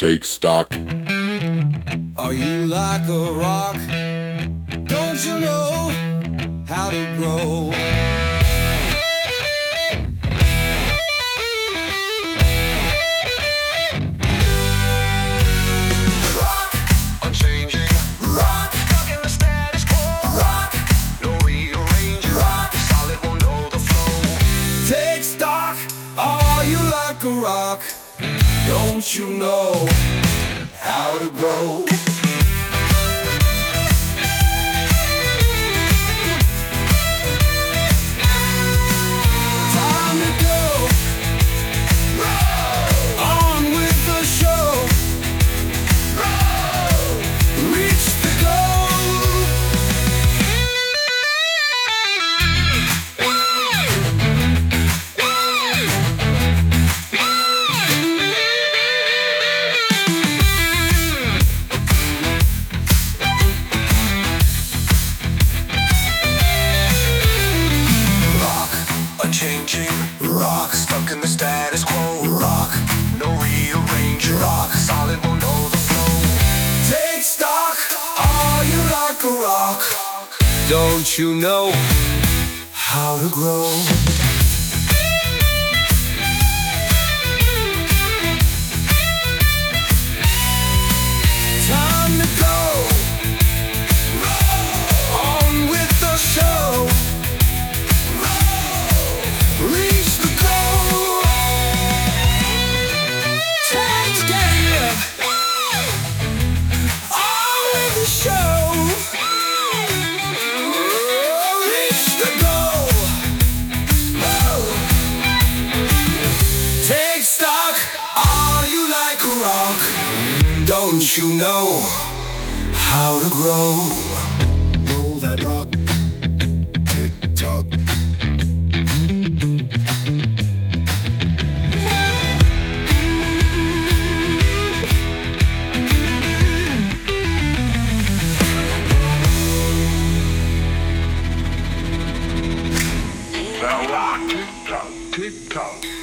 Take stock. Are you like a rock? Don't you know how to grow? Rock, unchanging. Rock, stuck in the status quo. Rock, no rearranging. Rock, solid won't know the flow. Take stock. Are you like a rock? Don't you know how to grow? Time to go. On with the show. Reach the goal. Unchanging, rock, stuck in the status quo. Rock, no rearranging. Rock, solid won't know the flow. Take stock, are you like a rock? Don't you know how to grow? Time to go. On with the show. Reach the goal. Take care. On with the show. Reach the goal. Take stock. Are you like a rock? Don't you know how to grow? Roll that rock. Tick tock. Now rock, tick tock, tick tock.